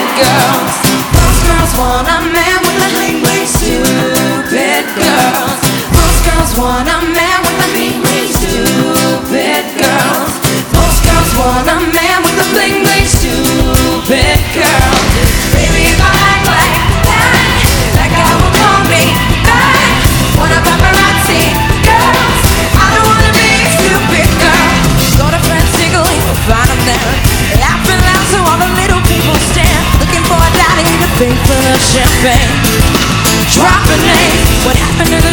girls. Most girls want a man with a bling bling. Stupid girls. Most girls want a man with a bling bling. Stupid girls. Most girls want a man with a bling bling. Stupid girls. Baby, if I act like that, that guy will call me back. Want a paparazzi girls. I don't wanna be a stupid girl. Go to Friends Single, you'll find them there, laughing loud so all the little people stand, looking for a daddy to pay for the champagne. Drop a name. What happened to the